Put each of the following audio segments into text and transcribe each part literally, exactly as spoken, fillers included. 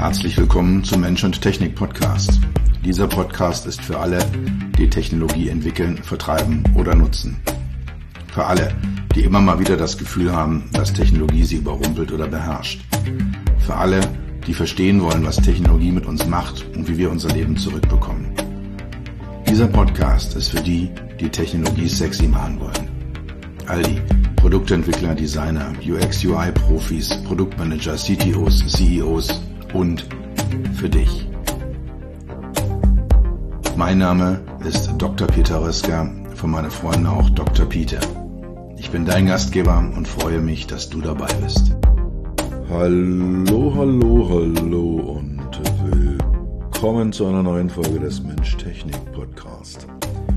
Herzlich willkommen zum Mensch und Technik Podcast. Dieser Podcast ist für alle, die Technologie entwickeln, vertreiben oder nutzen. Für alle, die immer mal wieder das Gefühl haben, dass Technologie sie überrumpelt oder beherrscht. Für alle, die verstehen wollen, was Technologie mit uns macht und wie wir unser Leben zurückbekommen. Dieser Podcast ist für die, die Technologie sexy machen wollen. All die Produktentwickler, Designer, U X U I-Profis, Produktmanager, C T Os, C E Os und für dich. Mein Name ist Doktor Peter Röska, von meinen Freunden auch Doktor Peter. Ich bin dein Gastgeber und freue mich, dass du dabei bist. Hallo, hallo, hallo und willkommen zu einer neuen Folge des Mensch-Technik-Podcast.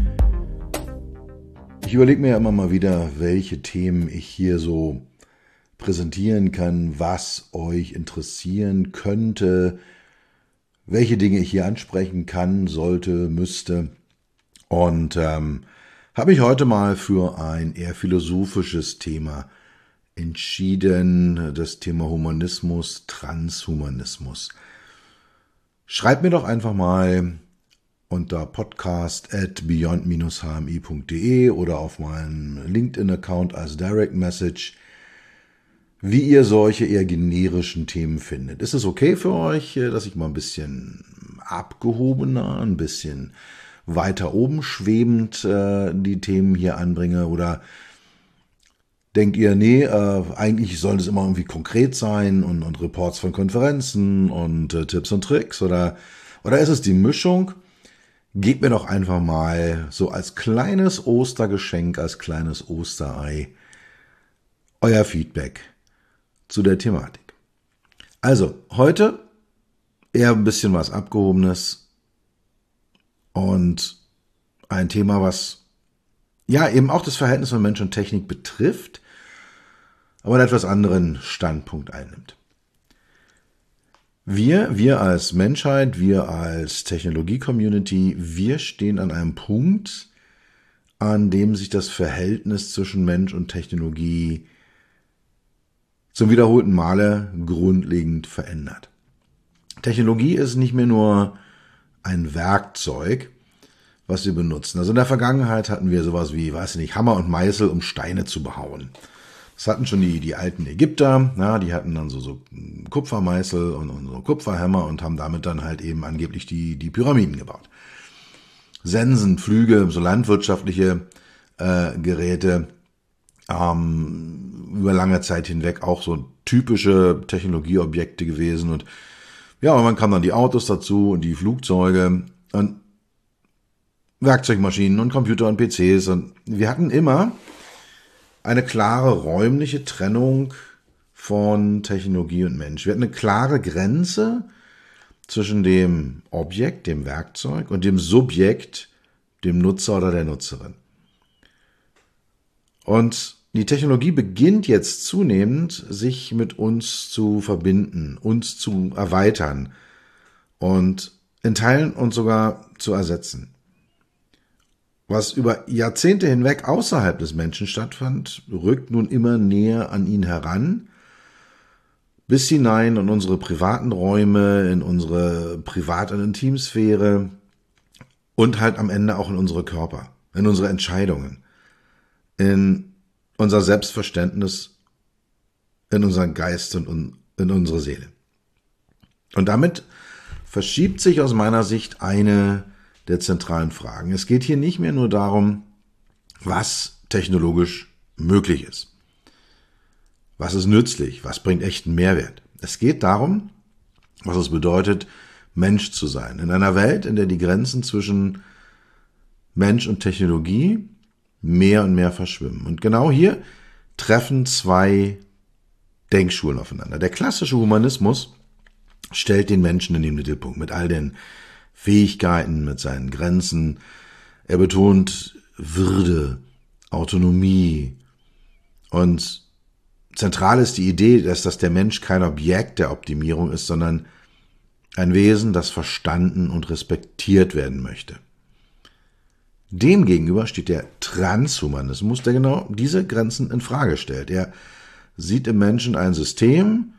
Ich überlege mir ja immer mal wieder, welche Themen ich hier so präsentieren kann, was euch interessieren könnte, welche Dinge ich hier ansprechen kann, sollte, müsste. Und ähm, habe ich heute mal für ein eher philosophisches Thema entschieden, das Thema Humanismus, Transhumanismus. Schreibt mir doch einfach mal unter podcast at beyond dash h m i punkt d e oder auf meinem LinkedIn-Account als Direct Message, wie ihr solche eher generischen Themen findet. Ist es okay für euch, dass ich mal ein bisschen abgehobener, ein bisschen weiter oben schwebend äh, die Themen hier anbringe? Oder denkt ihr, nee, äh, eigentlich soll es immer irgendwie konkret sein und, und Reports von Konferenzen und äh, Tipps und Tricks? Oder, oder ist es die Mischung? Gebt mir doch einfach mal so als kleines Ostergeschenk, als kleines Osterei euer Feedback zu der Thematik. Also, heute eher ein bisschen was Abgehobenes und ein Thema, was ja eben auch das Verhältnis von Mensch und Technik betrifft, aber einen etwas anderen Standpunkt einnimmt. Wir, wir als Menschheit, wir als Technologie-Community, wir stehen an einem Punkt, an dem sich das Verhältnis zwischen Mensch und Technologie zum wiederholten Male grundlegend verändert. Technologie ist nicht mehr nur ein Werkzeug, was wir benutzen. Also in der Vergangenheit hatten wir sowas wie, weiß ich nicht, Hammer und Meißel, um Steine zu behauen. Das hatten schon die, die alten Ägypter, ja, die hatten dann so, so Kupfermeißel und, und so Kupferhämmer und haben damit dann halt eben angeblich die, die Pyramiden gebaut. Sensen, Flüge, so landwirtschaftliche äh, Geräte, ähm, über lange Zeit hinweg auch so typische Technologieobjekte gewesen. Und ja, und man kam dann die Autos dazu und die Flugzeuge und Werkzeugmaschinen und Computer und P Cs. Und wir hatten immer eine klare räumliche Trennung von Technologie und Mensch. Wir hatten eine klare Grenze zwischen dem Objekt, dem Werkzeug, und dem Subjekt, dem Nutzer oder der Nutzerin. Und die Technologie beginnt jetzt zunehmend, sich mit uns zu verbinden, uns zu erweitern und in Teilen uns sogar zu ersetzen. Was über Jahrzehnte hinweg außerhalb des Menschen stattfand, rückt nun immer näher an ihn heran, bis hinein in unsere privaten Räume, in unsere Privat- und Intimsphäre und halt am Ende auch in unsere Körper, in unsere Entscheidungen, in unser Selbstverständnis, in unseren Geist und in unsere Seele. Und damit verschiebt sich aus meiner Sicht eine der zentralen Fragen. Es geht hier nicht mehr nur darum, was technologisch möglich ist. Was ist nützlich? Was bringt echten Mehrwert? Es geht darum, was es bedeutet, Mensch zu sein. In einer Welt, in der die Grenzen zwischen Mensch und Technologie mehr und mehr verschwimmen. Und genau hier treffen zwei Denkschulen aufeinander. Der klassische Humanismus stellt den Menschen in den Mittelpunkt mit all den Fähigkeiten, mit seinen Grenzen. Er betont Würde, Autonomie und zentral ist die Idee, dass, dass der Mensch kein Objekt der Optimierung ist, sondern ein Wesen, das verstanden und respektiert werden möchte. Demgegenüber steht der Transhumanismus, der genau diese Grenzen in Frage stellt. Er sieht im Menschen ein System,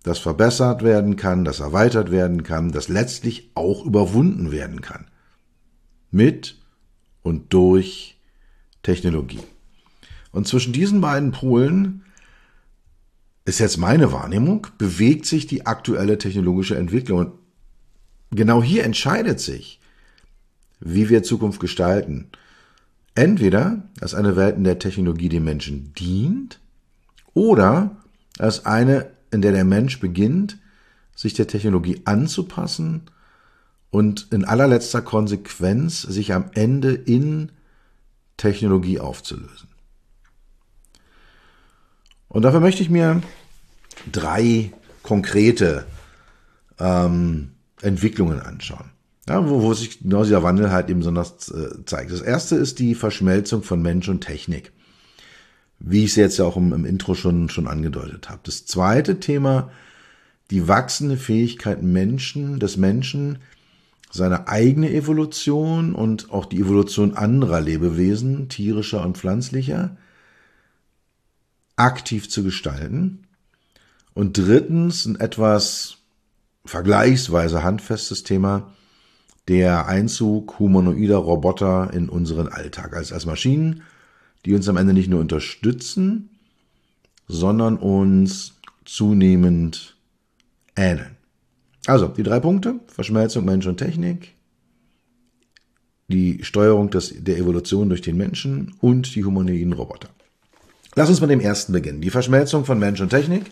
das verbessert werden kann, das erweitert werden kann, das letztlich auch überwunden werden kann. Mit und durch Technologie. Und zwischen diesen beiden Polen ist jetzt meine Wahrnehmung, bewegt sich die aktuelle technologische Entwicklung. Und genau hier entscheidet sich, wie wir Zukunft gestalten. Entweder als eine Welt, in der Technologie dem Menschen dient, oder als eine, in der der Mensch beginnt, sich der Technologie anzupassen und in allerletzter Konsequenz sich am Ende in Technologie aufzulösen. Und dafür möchte ich mir drei konkrete ähm, Entwicklungen anschauen, ja, wo, wo sich genau dieser Wandel halt eben besonders äh, zeigt. Das erste ist die Verschmelzung von Mensch und Technik, wie ich es jetzt ja auch im, im Intro schon, schon angedeutet habe. Das zweite Thema, die wachsende Fähigkeit Menschen, des Menschen, seine eigene Evolution und auch die Evolution anderer Lebewesen, tierischer und pflanzlicher, aktiv zu gestalten. Und drittens ein etwas vergleichsweise handfestes Thema, der Einzug humanoider Roboter in unseren Alltag. Also als Maschinen, die uns am Ende nicht nur unterstützen, sondern uns zunehmend ähneln. Also die drei Punkte: Verschmelzung Mensch und Technik, die Steuerung des, der Evolution durch den Menschen und die humanoiden Roboter. Lass uns mit dem ersten beginnen. Die Verschmelzung von Mensch und Technik.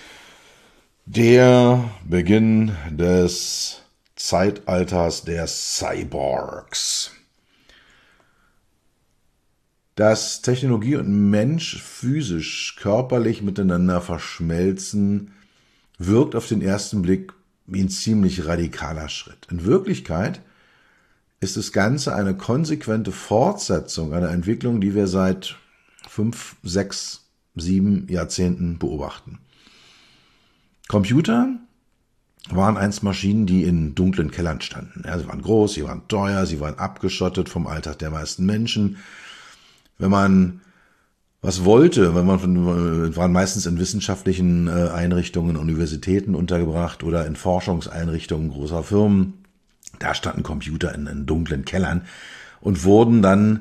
Der Beginn des Zeitalters der Cyborgs. Dass Technologie und Mensch physisch, körperlich miteinander verschmelzen, wirkt auf den ersten Blick wie ein ziemlich radikaler Schritt. In Wirklichkeit ist das Ganze eine konsequente Fortsetzung einer Entwicklung, die wir seit fünf, sechs, sieben Jahrzehnten beobachten. Computer waren einst Maschinen, die in dunklen Kellern standen. Ja, sie waren groß, sie waren teuer, sie waren abgeschottet vom Alltag der meisten Menschen. Wenn man was wollte, wenn man von, waren meistens in wissenschaftlichen Einrichtungen, Universitäten untergebracht oder in Forschungseinrichtungen großer Firmen. Da standen Computer in, in dunklen Kellern und wurden dann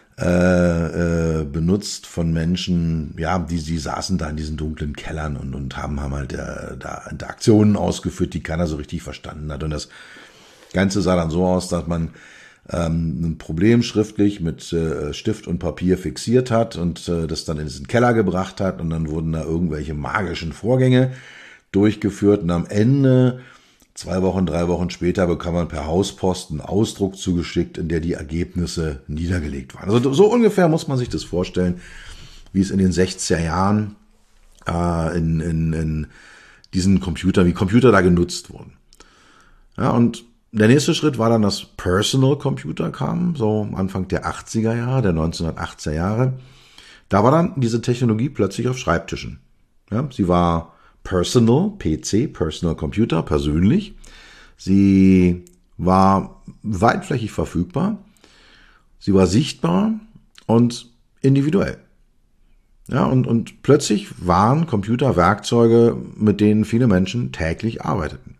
Äh, äh, benutzt von Menschen, ja, die, die saßen da in diesen dunklen Kellern und, und haben, haben halt äh, da Interaktionen ausgeführt, die keiner so richtig verstanden hat. Und das Ganze sah dann so aus, dass man ähm, ein Problem schriftlich mit äh, Stift und Papier fixiert hat und äh, das dann in diesen Keller gebracht hat und dann wurden da irgendwelche magischen Vorgänge durchgeführt und am Ende, zwei Wochen, drei Wochen später, bekam man per Hauspost einen Ausdruck zugeschickt, in der die Ergebnisse niedergelegt waren. Also so ungefähr muss man sich das vorstellen, wie es in den sechziger Jahren äh, in, in, in diesen Computern, wie Computer da genutzt wurden. Ja, und der nächste Schritt war dann, dass Personal Computer kamen, so Anfang der achtziger Jahre, der neunzehnhundertachtziger Jahre. Da war dann diese Technologie plötzlich auf Schreibtischen. Ja, sie war Personal, P C, Personal Computer, persönlich. Sie war weitflächig verfügbar. Sie war sichtbar und individuell. Ja, und, und plötzlich waren Computer Werkzeuge, mit denen viele Menschen täglich arbeiteten.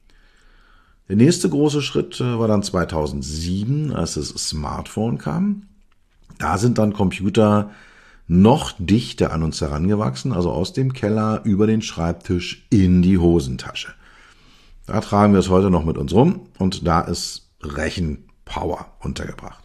Der nächste große Schritt war dann zweitausendsieben, als das Smartphone kam. Da sind dann Computer noch dichter an uns herangewachsen, also aus dem Keller über den Schreibtisch in die Hosentasche. Da tragen wir es heute noch mit uns rum und da ist Rechenpower untergebracht.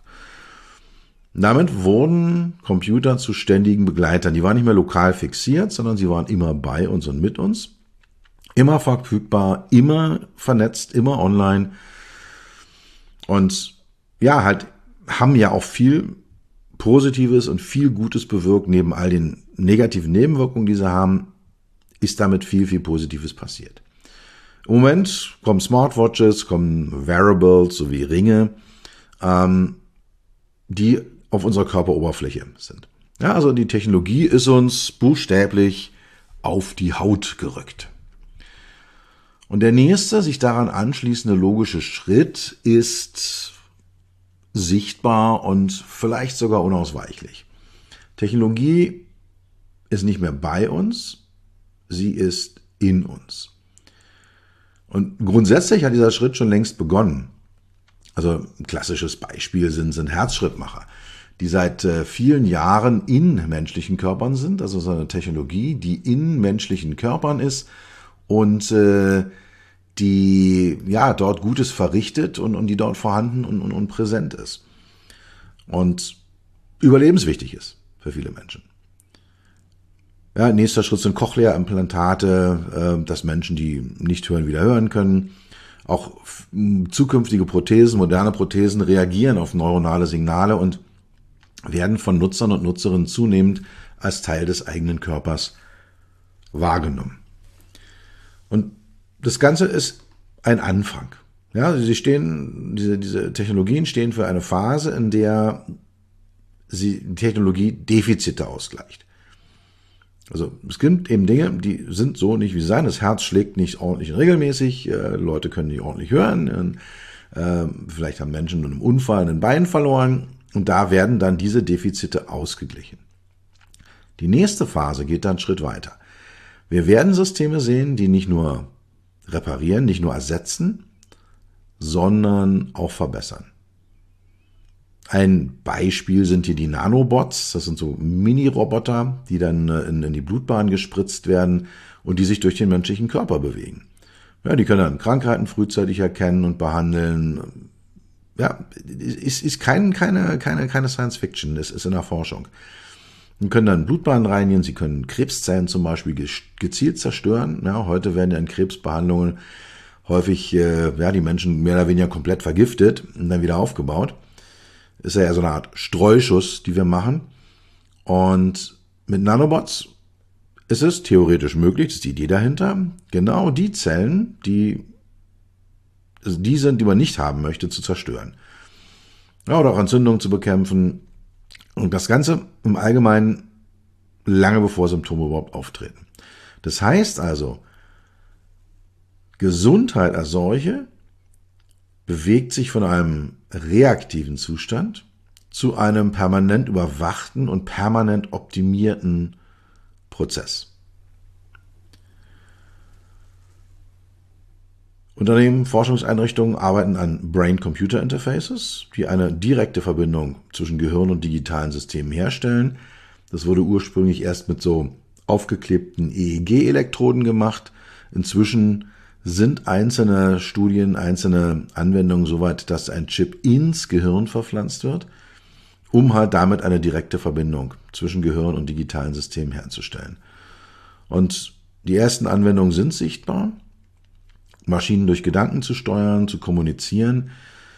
Damit wurden Computer zu ständigen Begleitern. Die waren nicht mehr lokal fixiert, sondern sie waren immer bei uns und mit uns. Immer verfügbar, immer vernetzt, immer online. Und ja, halt haben ja auch viel Positives und viel Gutes bewirkt. Neben all den negativen Nebenwirkungen, die sie haben, ist damit viel, viel Positives passiert. Im Moment kommen Smartwatches, kommen Wearables sowie Ringe, ähm, die auf unserer Körperoberfläche sind. Ja, also die Technologie ist uns buchstäblich auf die Haut gerückt. Und der nächste, sich daran anschließende logische Schritt ist sichtbar und vielleicht sogar unausweichlich. Technologie ist nicht mehr bei uns, sie ist in uns. Und grundsätzlich hat dieser Schritt schon längst begonnen. Also ein klassisches Beispiel sind, sind Herzschrittmacher, die seit äh, vielen Jahren in menschlichen Körpern sind. Also so eine Technologie, die in menschlichen Körpern ist und äh, die ja dort Gutes verrichtet und, und die dort vorhanden und, und, und präsent ist. Und überlebenswichtig ist für viele Menschen. Ja, nächster Schritt sind Cochlea-Implantate, äh, dass Menschen, die nicht hören, wieder hören können. Auch zukünftige Prothesen, moderne Prothesen reagieren auf neuronale Signale und werden von Nutzern und Nutzerinnen zunehmend als Teil des eigenen Körpers wahrgenommen. Und das Ganze ist ein Anfang. Ja, sie stehen, diese, diese Technologien stehen für eine Phase, in der sie die Technologie Defizite ausgleicht. Also es gibt eben Dinge, die sind so nicht wie sie sein. Das Herz schlägt nicht ordentlich und regelmäßig, äh, Leute können nicht ordentlich hören, äh, vielleicht haben Menschen in einem Unfall ein Bein verloren und da werden dann diese Defizite ausgeglichen. Die nächste Phase geht dann einen Schritt weiter. Wir werden Systeme sehen, die nicht nur reparieren, nicht nur ersetzen, sondern auch verbessern. Ein Beispiel sind hier die Nanobots. Das sind so Mini-Roboter, die dann in, in die Blutbahn gespritzt werden und die sich durch den menschlichen Körper bewegen. Ja, die können dann Krankheiten frühzeitig erkennen und behandeln. Ja, ist, ist kein, keine, keine, keine Science-Fiction, es ist in der Forschung. Sie können dann Blutbahnen reinigen, sie können Krebszellen zum Beispiel gezielt zerstören. Ja, heute werden ja in Krebsbehandlungen häufig äh, ja, die Menschen mehr oder weniger komplett vergiftet und dann wieder aufgebaut. Ist ja so eine Art Streuschuss, die wir machen. Und mit Nanobots ist es theoretisch möglich, das ist die Idee dahinter, genau die Zellen, die die sind, die man nicht haben möchte, zu zerstören. Ja, oder auch Entzündungen zu bekämpfen. Und das Ganze im Allgemeinen lange bevor Symptome überhaupt auftreten. Das heißt also, Gesundheit als solche bewegt sich von einem reaktiven Zustand zu einem permanent überwachten und permanent optimierten Prozess. Unternehmen, Forschungseinrichtungen arbeiten an Brain-Computer-Interfaces, die eine direkte Verbindung zwischen Gehirn und digitalen Systemen herstellen. Das wurde ursprünglich erst mit so aufgeklebten E E G-Elektroden gemacht. Inzwischen sind einzelne Studien, einzelne Anwendungen soweit, dass ein Chip ins Gehirn verpflanzt wird, um halt damit eine direkte Verbindung zwischen Gehirn und digitalen Systemen herzustellen. Und die ersten Anwendungen sind sichtbar. Maschinen durch Gedanken zu steuern, zu kommunizieren.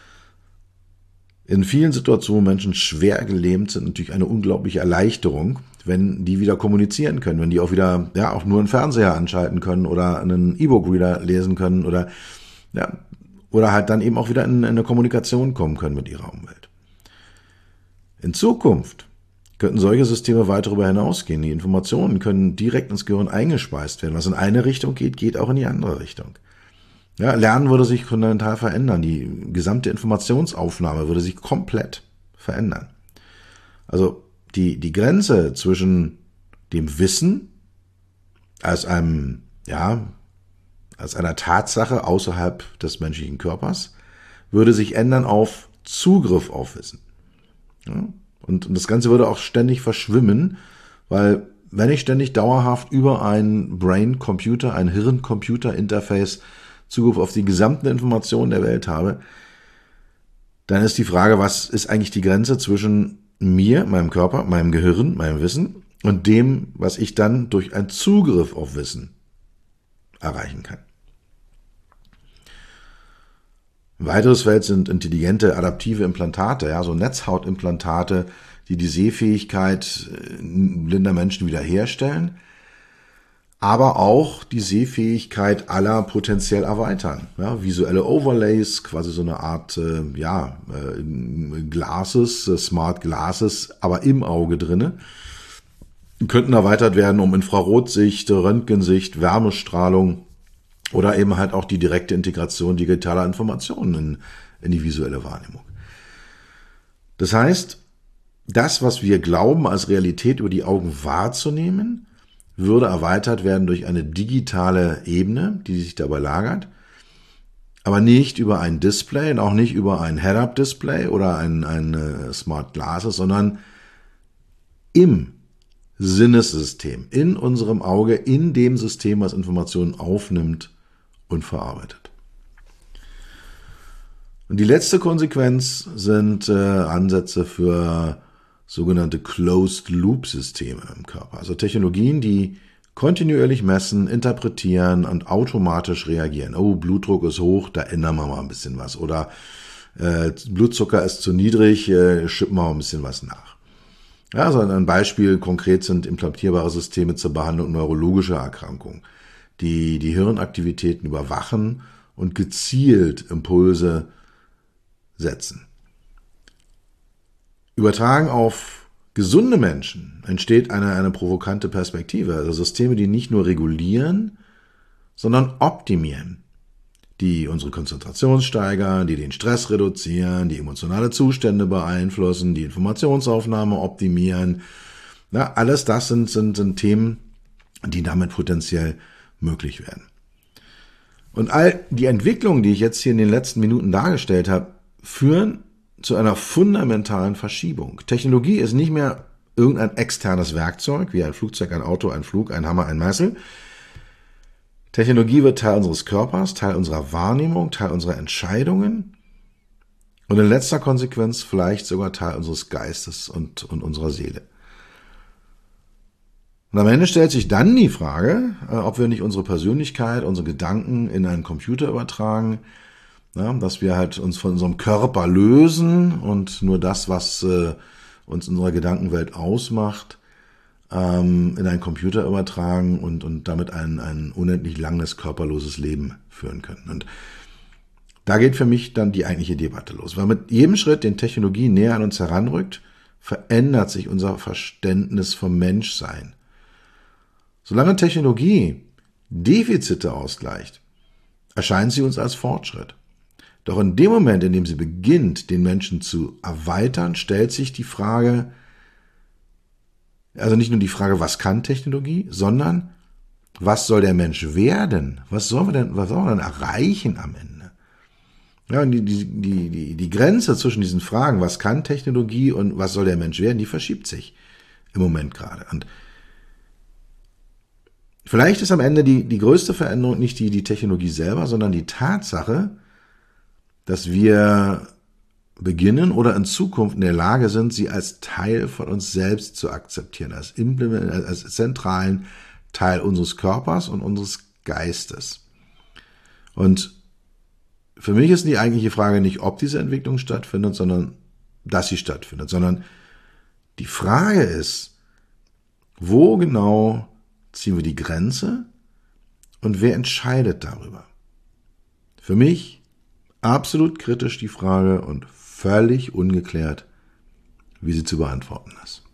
In vielen Situationen, wo Menschen schwer gelähmt sind, natürlich eine unglaubliche Erleichterung, wenn die wieder kommunizieren können, wenn die auch wieder ja auch nur einen Fernseher anschalten können oder einen E-Book-Reader lesen können oder ja oder halt dann eben auch wieder in, in eine Kommunikation kommen können mit ihrer Umwelt. In Zukunft könnten solche Systeme weit darüber hinausgehen. Die Informationen können direkt ins Gehirn eingespeist werden. Was in eine Richtung geht, geht auch in die andere Richtung. Ja, Lernen würde sich fundamental verändern. Die gesamte Informationsaufnahme würde sich komplett verändern. Also die, die Grenze zwischen dem Wissen als einem, ja, als einer Tatsache außerhalb des menschlichen Körpers würde sich ändern auf Zugriff auf Wissen. Ja, und, und das Ganze würde auch ständig verschwimmen, weil wenn ich ständig dauerhaft über ein Brain-Computer, ein Hirn-Computer-Interface Zugriff auf die gesamten Informationen der Welt habe, dann ist die Frage, was ist eigentlich die Grenze zwischen mir, meinem Körper, meinem Gehirn, meinem Wissen und dem, was ich dann durch einen Zugriff auf Wissen erreichen kann. Ein weiteres Feld sind intelligente, adaptive Implantate, ja, so Netzhautimplantate, die die Sehfähigkeit blinder Menschen wiederherstellen, aber auch die Sehfähigkeit aller potenziell erweitern. Ja, visuelle Overlays, quasi so eine Art äh, ja, äh, Glasses, äh, Smart Glasses, aber im Auge drinne, könnten erweitert werden um Infrarotsicht, Röntgensicht, Wärmestrahlung oder eben halt auch die direkte Integration digitaler Informationen in, in die visuelle Wahrnehmung. Das heißt, das, was wir glauben, als Realität über die Augen wahrzunehmen, würde erweitert werden durch eine digitale Ebene, die sich dabei lagert, aber nicht über ein Display und auch nicht über ein Head-Up-Display oder ein, ein uh, Smart Glasses, sondern im Sinnessystem, in unserem Auge, in dem System, was Informationen aufnimmt und verarbeitet. Und die letzte Konsequenz sind äh, Ansätze für sogenannte Closed-Loop-Systeme im Körper. Also Technologien, die kontinuierlich messen, interpretieren und automatisch reagieren. Oh, Blutdruck ist hoch, da ändern wir mal ein bisschen was. Oder äh, Blutzucker ist zu niedrig, äh, schippen wir mal ein bisschen was nach. Ja, also ein Beispiel konkret sind implantierbare Systeme zur Behandlung neurologischer Erkrankungen, die die Hirnaktivitäten überwachen und gezielt Impulse setzen. Übertragen auf gesunde Menschen entsteht eine, eine provokante Perspektive, also Systeme, die nicht nur regulieren, sondern optimieren, die unsere Konzentration steigern, die den Stress reduzieren, die emotionale Zustände beeinflussen, die Informationsaufnahme optimieren. Ja, alles das sind, sind, sind Themen, die damit potenziell möglich werden. Und all die Entwicklungen, die ich jetzt hier in den letzten Minuten dargestellt habe, führen zu einer fundamentalen Verschiebung. Technologie ist nicht mehr irgendein externes Werkzeug, wie ein Flugzeug, ein Auto, ein Flug, ein Hammer, ein Meißel. Technologie wird Teil unseres Körpers, Teil unserer Wahrnehmung, Teil unserer Entscheidungen und in letzter Konsequenz vielleicht sogar Teil unseres Geistes und, und unserer Seele. Und am Ende stellt sich dann die Frage, ob wir nicht unsere Persönlichkeit, unsere Gedanken in einen Computer übertragen, ja, dass wir halt uns von unserem Körper lösen und nur das, was äh, uns in unserer Gedankenwelt ausmacht, ähm, in einen Computer übertragen und, und damit ein, ein unendlich langes, körperloses Leben führen können. Und da geht für mich dann die eigentliche Debatte los. Weil mit jedem Schritt, den Technologie näher an uns heranrückt, verändert sich unser Verständnis vom Menschsein. Solange Technologie Defizite ausgleicht, erscheint sie uns als Fortschritt. Doch in dem Moment, in dem sie beginnt, den Menschen zu erweitern, stellt sich die Frage, also nicht nur die Frage, was kann Technologie, sondern was soll der Mensch werden? Was sollen wir denn, was sollen wir denn erreichen am Ende? Ja, und die, die, die, die, die Grenze zwischen diesen Fragen, was kann Technologie und was soll der Mensch werden, die verschiebt sich im Moment gerade. Und vielleicht ist am Ende die, die größte Veränderung nicht die, die Technologie selber, sondern die Tatsache, dass wir beginnen oder in Zukunft in der Lage sind, sie als Teil von uns selbst zu akzeptieren, als, Implement, als zentralen Teil unseres Körpers und unseres Geistes. Und für mich ist die eigentliche Frage nicht, ob diese Entwicklung stattfindet, sondern dass sie stattfindet, sondern die Frage ist, wo genau ziehen wir die Grenze und wer entscheidet darüber? Für mich absolut kritisch die Frage und völlig ungeklärt, wie sie zu beantworten ist.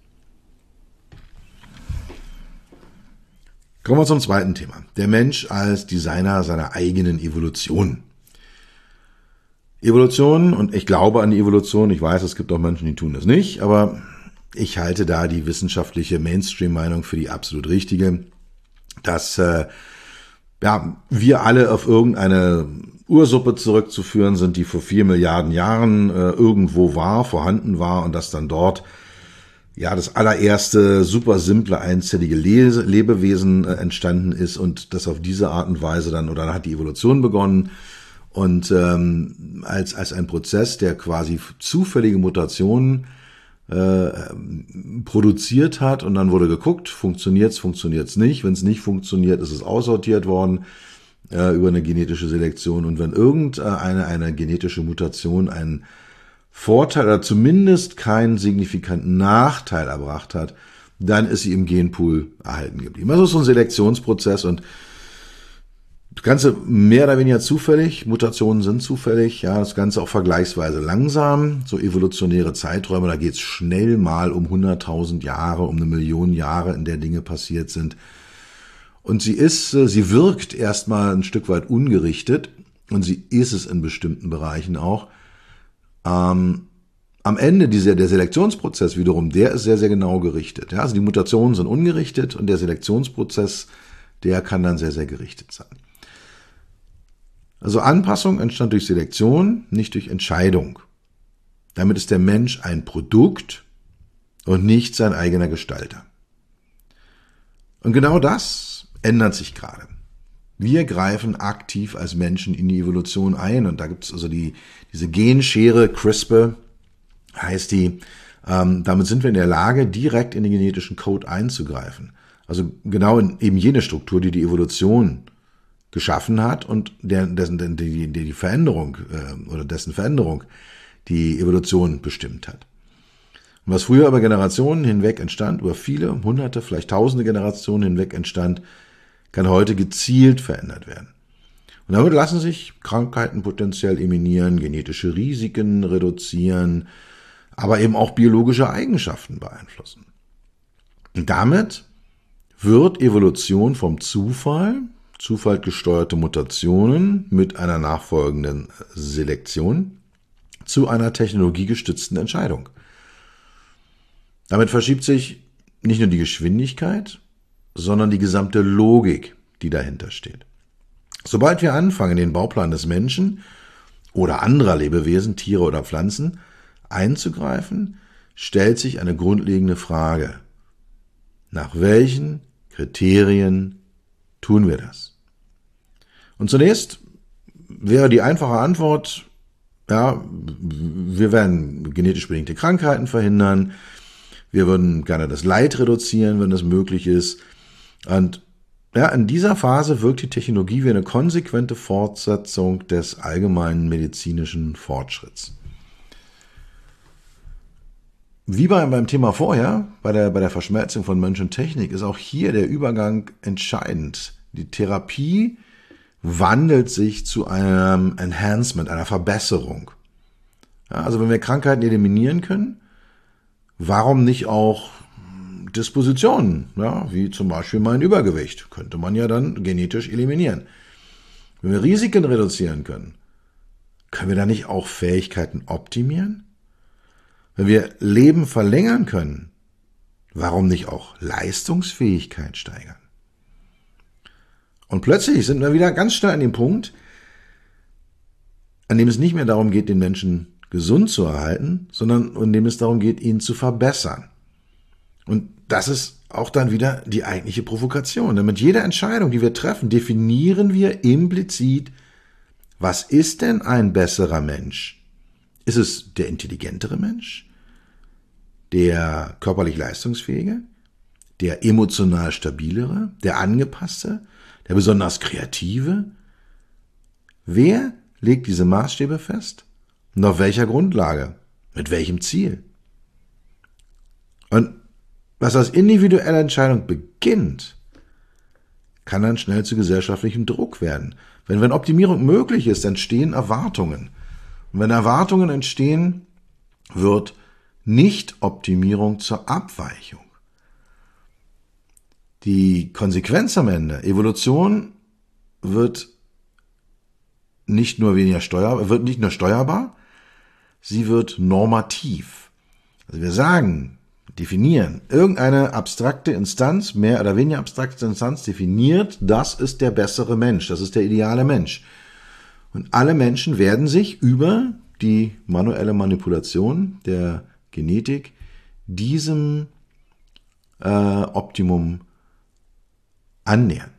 Kommen wir zum zweiten Thema. Der Mensch als Designer seiner eigenen Evolution. Evolution, und ich glaube an die Evolution, ich weiß, es gibt auch Menschen, die tun das nicht, aber ich halte da die wissenschaftliche Mainstream-Meinung für die absolut richtige, dass äh, ja, wir alle auf irgendeine Ursuppe zurückzuführen sind, die vor vier Milliarden Jahren äh, irgendwo war, vorhanden war und dass dann dort ja das allererste super simple einzellige Le- Lebewesen äh, entstanden ist und das auf diese Art und Weise dann, oder dann hat die Evolution begonnen und ähm, als als ein Prozess, der quasi zufällige Mutationen äh, produziert hat und dann wurde geguckt, funktioniert's, funktioniert's nicht, wenn es nicht funktioniert, ist es aussortiert worden über eine genetische Selektion und wenn irgendeine eine genetische Mutation einen Vorteil oder zumindest keinen signifikanten Nachteil erbracht hat, dann ist sie im Genpool erhalten geblieben. Also es ist so ein Selektionsprozess und das Ganze mehr oder weniger zufällig, Mutationen sind zufällig, ja, das Ganze auch vergleichsweise langsam, so evolutionäre Zeiträume, da geht es schnell mal um hunderttausend Jahre, um eine Million Jahre, in der Dinge passiert sind. Und sie ist, sie wirkt erstmal ein Stück weit ungerichtet und sie ist es in bestimmten Bereichen auch. Ähm, am Ende dieser, der Selektionsprozess wiederum, der ist sehr, sehr genau gerichtet. Ja, also die Mutationen sind ungerichtet und der Selektionsprozess, der kann dann sehr, sehr gerichtet sein. Also Anpassung entstand durch Selektion, nicht durch Entscheidung. Damit ist der Mensch ein Produkt und nicht sein eigener Gestalter. Und genau das ändert sich gerade. Wir greifen aktiv als Menschen in die Evolution ein und da gibt es also die, diese Genschere, CRISPR heißt die, ähm, damit sind wir in der Lage, direkt in den genetischen Code einzugreifen. Also genau in eben jene Struktur, die die Evolution geschaffen hat und der, dessen, die, die Veränderung äh, oder dessen Veränderung die Evolution bestimmt hat. Und was früher über Generationen hinweg entstand, über viele, hunderte, vielleicht tausende Generationen hinweg entstand, kann heute gezielt verändert werden. Und damit lassen sich Krankheiten potenziell eliminieren, genetische Risiken reduzieren, aber eben auch biologische Eigenschaften beeinflussen. Und damit wird Evolution vom Zufall, zufallgesteuerte Mutationen mit einer nachfolgenden Selektion zu einer technologiegestützten Entscheidung. Damit verschiebt sich nicht nur die Geschwindigkeit, sondern die gesamte Logik, die dahinter steht. Sobald wir anfangen, den Bauplan des Menschen oder anderer Lebewesen, Tiere oder Pflanzen einzugreifen, stellt sich eine grundlegende Frage. Nach welchen Kriterien tun wir das? Und zunächst wäre die einfache Antwort, ja, wir werden genetisch bedingte Krankheiten verhindern, wir würden gerne das Leid reduzieren, wenn das möglich ist. Und ja, in dieser Phase wirkt die Technologie wie eine konsequente Fortsetzung des allgemeinen medizinischen Fortschritts. Wie beim Thema vorher, bei der, bei der Verschmelzung von Mensch und Technik, ist auch hier der Übergang entscheidend. Die Therapie wandelt sich zu einem Enhancement, einer Verbesserung. Ja, also wenn wir Krankheiten eliminieren können, warum nicht auch Dispositionen, ja, wie zum Beispiel mein Übergewicht, könnte man ja dann genetisch eliminieren. Wenn wir Risiken reduzieren können, können wir da nicht auch Fähigkeiten optimieren? Wenn wir Leben verlängern können, warum nicht auch Leistungsfähigkeit steigern? Und plötzlich sind wir wieder ganz schnell an dem Punkt, an dem es nicht mehr darum geht, den Menschen gesund zu erhalten, sondern an dem es darum geht, ihn zu verbessern. Und das ist auch dann wieder die eigentliche Provokation. Denn mit jeder Entscheidung, die wir treffen, definieren wir implizit, was ist denn ein besserer Mensch? Ist es der intelligentere Mensch? Der körperlich leistungsfähige? Der emotional stabilere? Der angepasste? Der besonders kreative? Wer legt diese Maßstäbe fest? Und auf welcher Grundlage? Mit welchem Ziel? Und was als individuelle Entscheidung beginnt, kann dann schnell zu gesellschaftlichem Druck werden. Wenn, wenn Optimierung möglich ist, entstehen Erwartungen. Und wenn Erwartungen entstehen, wird Nicht-Optimierung zur Abweichung. Die Konsequenz am Ende, Evolution wird nicht nur weniger steuerbar, wird nicht nur steuerbar, sie wird normativ. Also wir sagen, definieren, irgendeine abstrakte Instanz, mehr oder weniger abstrakte Instanz definiert, das ist der bessere Mensch, das ist der ideale Mensch. Und alle Menschen werden sich über die manuelle Manipulation der Genetik diesem äh, Optimum annähern.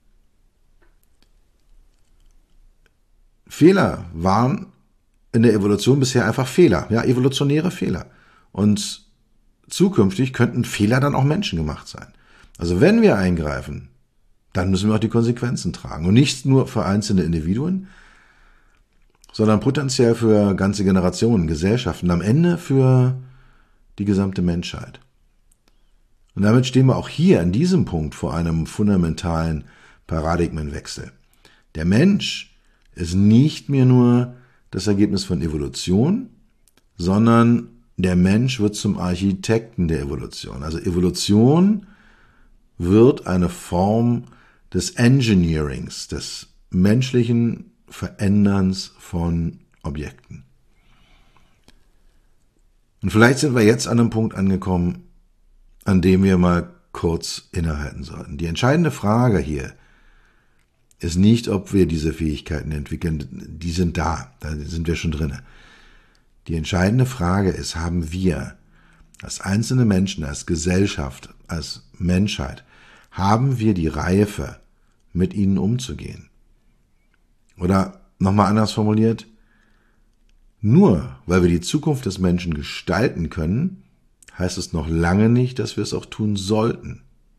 Fehler waren in der Evolution bisher einfach Fehler, ja, evolutionäre Fehler. Und zukünftig könnten Fehler dann auch menschengemacht sein. Also wenn wir eingreifen, dann müssen wir auch die Konsequenzen tragen. Und nicht nur für einzelne Individuen, sondern potenziell für ganze Generationen, Gesellschaften, am Ende für die gesamte Menschheit. Und damit stehen wir auch hier an diesem Punkt vor einem fundamentalen Paradigmenwechsel. Der Mensch ist nicht mehr nur das Ergebnis von Evolution, sondern der Mensch wird zum Architekten der Evolution. Also Evolution wird eine Form des Engineerings, des menschlichen Veränderns von Objekten. Und vielleicht sind wir jetzt an einem Punkt angekommen, an dem wir mal kurz innehalten sollten. Die entscheidende Frage hier ist nicht, ob wir diese Fähigkeiten entwickeln, die sind da, da sind wir schon drin. Die entscheidende Frage ist, haben wir als einzelne Menschen, als Gesellschaft, als Menschheit, haben wir die Reife, mit ihnen umzugehen? Oder nochmal anders formuliert, nur weil wir die Zukunft des Menschen gestalten können, heißt es noch lange nicht, dass wir es auch tun sollten.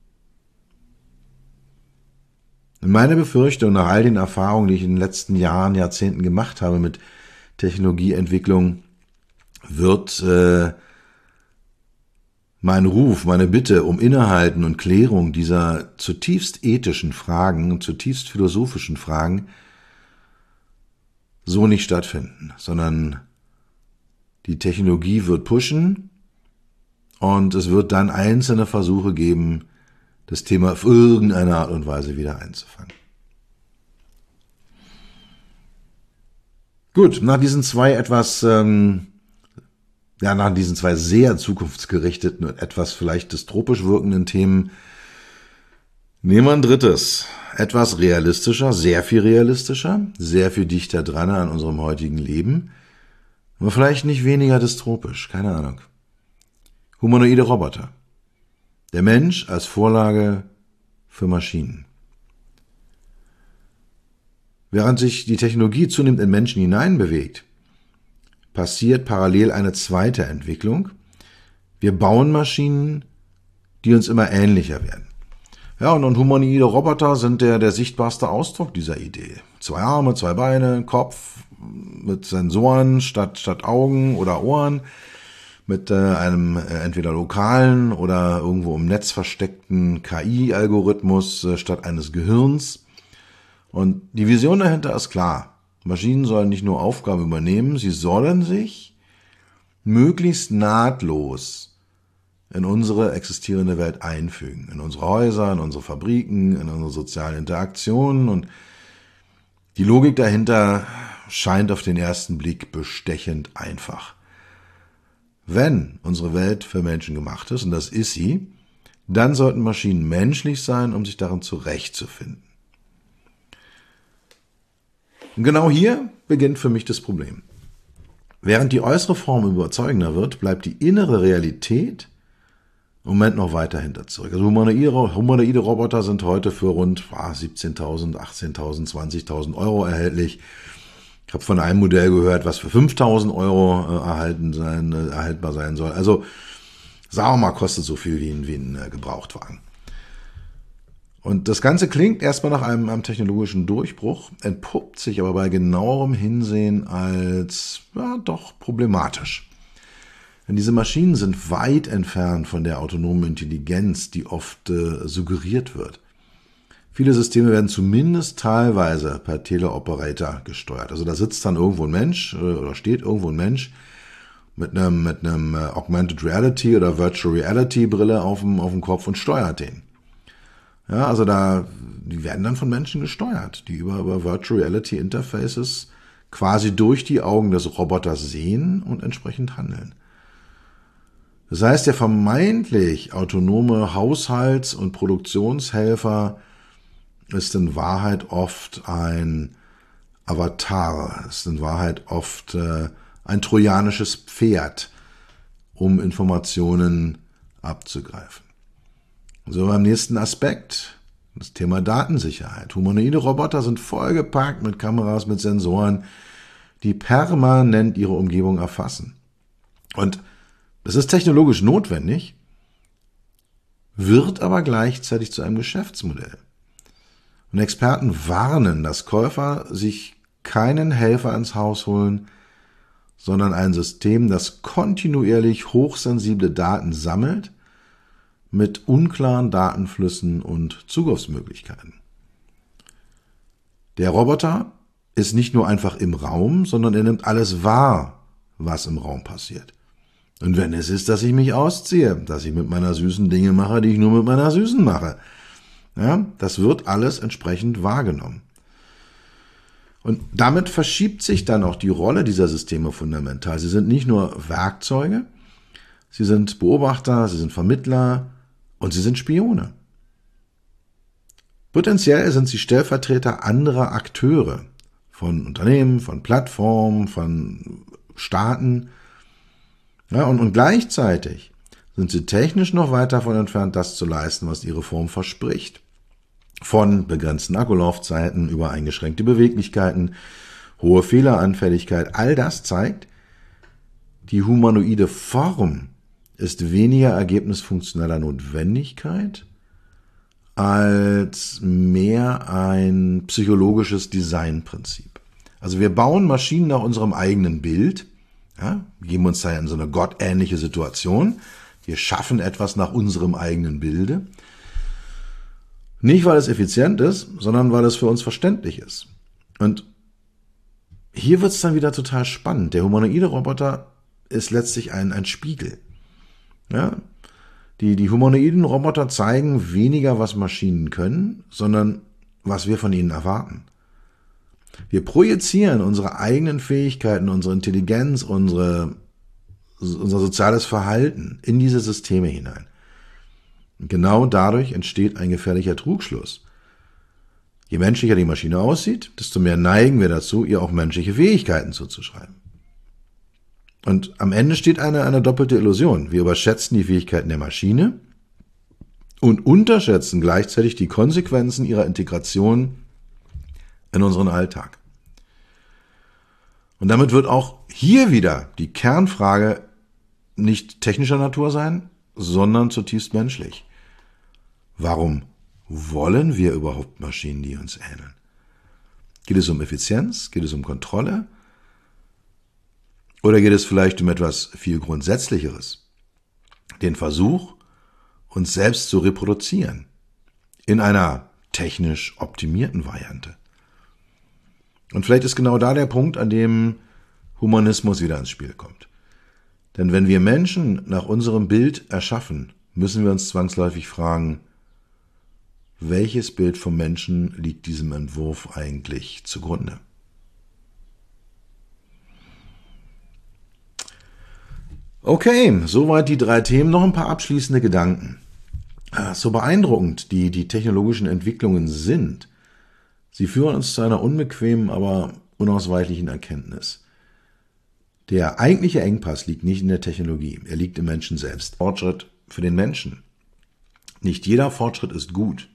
Und meine Befürchtung nach all den Erfahrungen, die ich in den letzten Jahren, Jahrzehnten gemacht habe mit Technologieentwicklung, wird äh, mein Ruf, meine Bitte um Innehalten und Klärung dieser zutiefst ethischen Fragen und zutiefst philosophischen Fragen so nicht stattfinden, sondern die Technologie wird pushen und es wird dann einzelne Versuche geben, das Thema auf irgendeine Art und Weise wieder einzufangen. Gut, nach diesen zwei etwas, ähm, ja, nach diesen zwei sehr zukunftsgerichteten und etwas vielleicht dystopisch wirkenden Themen nehmen wir ein drittes, etwas realistischer, sehr viel realistischer, sehr viel dichter dran an unserem heutigen Leben, aber vielleicht nicht weniger dystopisch, keine Ahnung. Humanoide Roboter. Der Mensch als Vorlage für Maschinen. Während sich die Technologie zunehmend in Menschen hineinbewegt, passiert parallel eine zweite Entwicklung. Wir bauen Maschinen, die uns immer ähnlicher werden. Ja, und, und humanoide Roboter sind der, der sichtbarste Ausdruck dieser Idee. Zwei Arme, zwei Beine, Kopf mit Sensoren statt, statt Augen oder Ohren, mit äh, einem äh, entweder lokalen oder irgendwo im Netz versteckten K I-Algorithmus äh, statt eines Gehirns. Und die Vision dahinter ist klar. Maschinen sollen nicht nur Aufgaben übernehmen, sie sollen sich möglichst nahtlos in unsere existierende Welt einfügen. In unsere Häuser, in unsere Fabriken, in unsere sozialen Interaktionen. Und die Logik dahinter scheint auf den ersten Blick bestechend einfach. Wenn unsere Welt für Menschen gemacht ist, und das ist sie, dann sollten Maschinen menschlich sein, um sich darin zurechtzufinden. Und genau hier beginnt für mich das Problem. Während die äußere Form überzeugender wird, bleibt die innere Realität im Moment noch weiter hinter zurück. Also humanoide, humanoide Roboter sind heute für rund ah, siebzehntausend, achtzehntausend, zwanzigtausend Euro erhältlich. Ich habe von einem Modell gehört, was für fünftausend Euro äh, erhalten sein, äh, erhaltbar sein soll. Also sagen wir mal, kostet so viel wie ein, wie ein äh, Gebrauchtwagen. Und das Ganze klingt erstmal nach einem, einem technologischen Durchbruch, entpuppt sich aber bei genauerem Hinsehen als ja, doch problematisch. Denn diese Maschinen sind weit entfernt von der autonomen Intelligenz, die oft äh, suggeriert wird. Viele Systeme werden zumindest teilweise per Teleoperator gesteuert. Also da sitzt dann irgendwo ein Mensch äh, oder steht irgendwo ein Mensch mit einem, mit einem äh, Augmented Reality oder Virtual Reality Brille auf dem, auf dem Kopf und steuert den. Ja, also da, die werden dann von Menschen gesteuert, die über, über Virtual Reality Interfaces quasi durch die Augen des Roboters sehen und entsprechend handeln. Das heißt, der vermeintlich autonome Haushalts- und Produktionshelfer ist in Wahrheit oft ein Avatar, ist in Wahrheit oft äh, ein trojanisches Pferd, um Informationen abzugreifen. So beim nächsten Aspekt, das Thema Datensicherheit. Humanoide Roboter sind vollgepackt mit Kameras, mit Sensoren, die permanent ihre Umgebung erfassen. Und das ist technologisch notwendig, wird aber gleichzeitig zu einem Geschäftsmodell. Und Experten warnen, dass Käufer sich keinen Helfer ins Haus holen, sondern ein System, das kontinuierlich hochsensible Daten sammelt, mit unklaren Datenflüssen und Zugriffsmöglichkeiten. Der Roboter ist nicht nur einfach im Raum, sondern er nimmt alles wahr, was im Raum passiert. Und wenn es ist, dass ich mich ausziehe, dass ich mit meiner Süßen Dinge mache, die ich nur mit meiner Süßen mache, ja, das wird alles entsprechend wahrgenommen. Und damit verschiebt sich dann auch die Rolle dieser Systeme fundamental. Sie sind nicht nur Werkzeuge, sie sind Beobachter, sie sind Vermittler und sie sind Spione. Potenziell sind sie Stellvertreter anderer Akteure, von Unternehmen, von Plattformen, von Staaten. Ja, und, und gleichzeitig sind sie technisch noch weit davon entfernt, das zu leisten, was ihre Form verspricht. Von begrenzten Akkulaufzeiten über eingeschränkte Beweglichkeiten, hohe Fehleranfälligkeit, all das zeigt, die humanoide Form ist weniger ergebnisfunktioneller Notwendigkeit als mehr ein psychologisches Designprinzip. Also wir bauen Maschinen nach unserem eigenen Bild, ja, geben uns da in so eine gottähnliche Situation, wir schaffen etwas nach unserem eigenen Bilde. Nicht, weil es effizient ist, sondern weil es für uns verständlich ist. Und hier wird es dann wieder total spannend. Der humanoide Roboter ist letztlich ein, ein Spiegel. Ja? Die, die humanoiden Roboter zeigen weniger, was Maschinen können, sondern was wir von ihnen erwarten. Wir projizieren unsere eigenen Fähigkeiten, unsere Intelligenz, unsere, unser soziales Verhalten in diese Systeme hinein. Und genau dadurch entsteht ein gefährlicher Trugschluss. Je menschlicher die Maschine aussieht, desto mehr neigen wir dazu, ihr auch menschliche Fähigkeiten zuzuschreiben. Und am Ende steht eine, eine doppelte Illusion. Wir überschätzen die Fähigkeiten der Maschine und unterschätzen gleichzeitig die Konsequenzen ihrer Integration in unseren Alltag. Und damit wird auch hier wieder die Kernfrage nicht technischer Natur sein, sondern zutiefst menschlich. Warum wollen wir überhaupt Maschinen, die uns ähneln? Geht es um Effizienz? Geht es um Kontrolle? Oder geht es vielleicht um etwas viel Grundsätzlicheres? Den Versuch, uns selbst zu reproduzieren. In einer technisch optimierten Variante. Und vielleicht ist genau da der Punkt, an dem Humanismus wieder ins Spiel kommt. Denn wenn wir Menschen nach unserem Bild erschaffen, müssen wir uns zwangsläufig fragen, welches Bild vom Menschen liegt diesem Entwurf eigentlich zugrunde? Okay, soweit die drei Themen. Noch ein paar abschließende Gedanken. So beeindruckend die, die technologischen Entwicklungen sind, sie führen uns zu einer unbequemen, aber unausweichlichen Erkenntnis. Der eigentliche Engpass liegt nicht in der Technologie, er liegt im Menschen selbst. Fortschritt für den Menschen. Nicht jeder Fortschritt ist gut.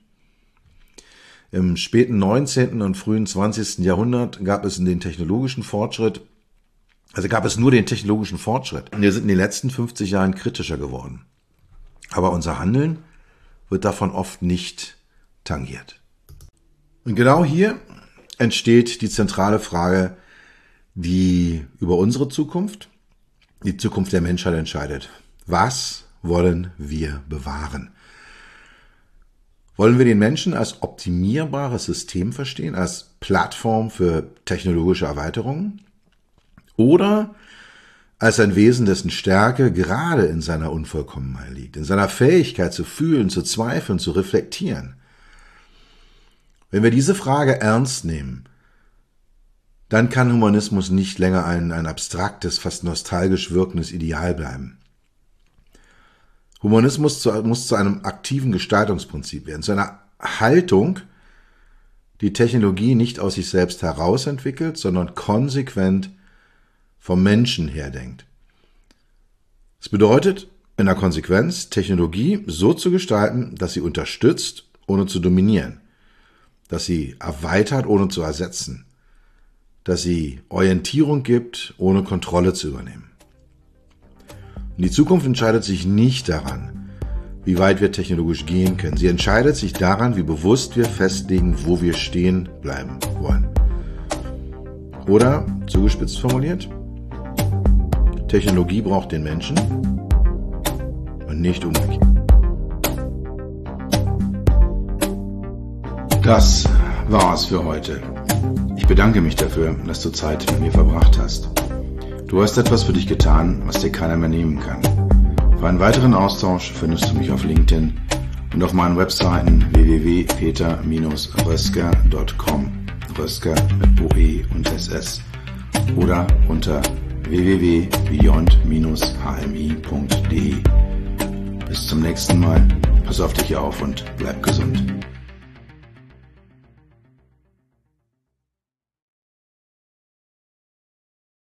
Im späten neunzehnten und frühen zwanzigsten Jahrhundert gab es in den technologischen Fortschritt, also gab es nur den technologischen Fortschritt. Und wir sind in den letzten fünfzig Jahren kritischer geworden. Aber unser Handeln wird davon oft nicht tangiert. Und genau hier entsteht die zentrale Frage, die über unsere Zukunft, die Zukunft der Menschheit entscheidet. Was wollen wir bewahren? Wollen wir den Menschen als optimierbares System verstehen, als Plattform für technologische Erweiterungen? Oder als ein Wesen, dessen Stärke gerade in seiner Unvollkommenheit liegt, in seiner Fähigkeit zu fühlen, zu zweifeln, zu reflektieren? Wenn wir diese Frage ernst nehmen, dann kann Humanismus nicht länger ein, ein abstraktes, fast nostalgisch wirkendes Ideal bleiben. Humanismus zu, muss zu einem aktiven Gestaltungsprinzip werden, zu einer Haltung, die Technologie nicht aus sich selbst heraus entwickelt, sondern konsequent vom Menschen her denkt. Das bedeutet, in der Konsequenz, Technologie so zu gestalten, dass sie unterstützt, ohne zu dominieren, dass sie erweitert, ohne zu ersetzen, dass sie Orientierung gibt, ohne Kontrolle zu übernehmen. Und die Zukunft entscheidet sich nicht daran, wie weit wir technologisch gehen können. Sie entscheidet sich daran, wie bewusst wir festlegen, wo wir stehen bleiben wollen. Oder, zugespitzt formuliert, Technologie braucht den Menschen und nicht umgekehrt. Das war's für heute. Ich bedanke mich dafür, dass du Zeit mit mir verbracht hast. Du hast etwas für dich getan, was dir keiner mehr nehmen kann. Für einen weiteren Austausch findest du mich auf LinkedIn und auf meinen Webseiten w w w punkt peter Bindestrich rösker punkt com, Rösker mit O E und S S, oder unter w w w w punkt beyond dash h m i punkt d e. Bis zum nächsten Mal. Pass auf dich auf und bleib gesund.